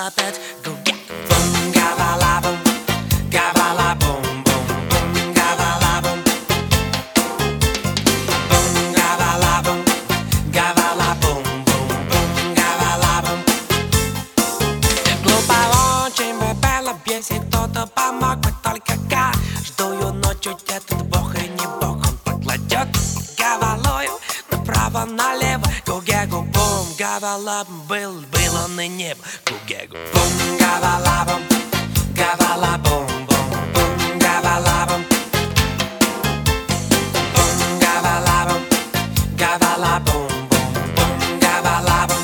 опять гугя. Бум, гавалабум, гавалабум, бум, бум, гавалабум. Бум, гавалабум, гавалабум, бум, бум, гавалабум. Глупо очень бы было, если кто-то помог бы, только каждую ночь этот бог и не бог. Он покладет гавалою направо-налево. Гугегу, бум, гавалабум, был он и небо. Гугегу, бум, гавалабум, гавалабум, бум, бум, гавалабум. Бум, гавалабум, гавалабум, бум, бум, гавалабум.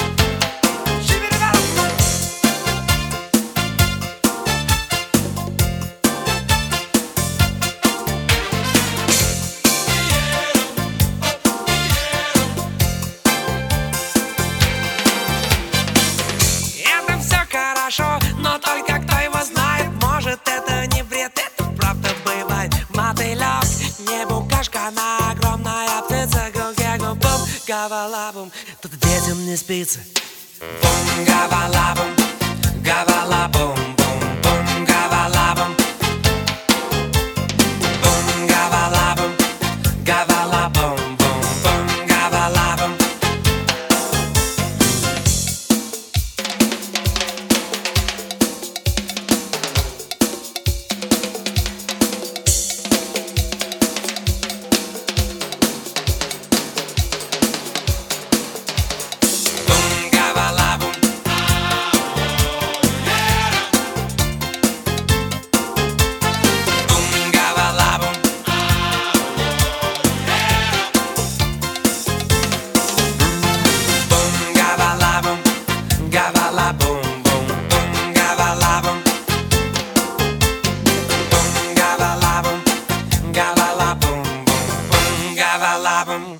Это все хорошо, но только кто его знает. Может, это не бред, это правда бывает. Мотылек, не букашка, она огромная птица. Гугегу, бум, гавалабум, тут детям не спится. Бум, гавалабум, гавалабум, бум, бум, гавалабум. Бум, гавалабум, гавалабум, бум, бум, гавалабум. Bum, gavalabum. Bum, gavalabum. Bum, gavalabum. Gavalabum, bum, bum, gavalabum. Bum, gavalabum. Gavalabum, bum, bum, gavalabum.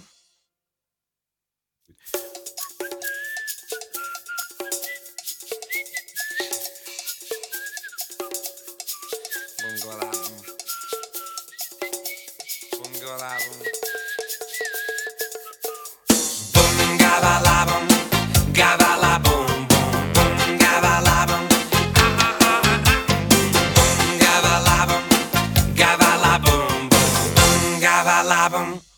Bungolabum. Bungolabum. Bum, gavalabum. Gavalabum. Bum, bum, gavalabum. Bum, gavalabum. Gavalabum. Bum, bum, gavalabum.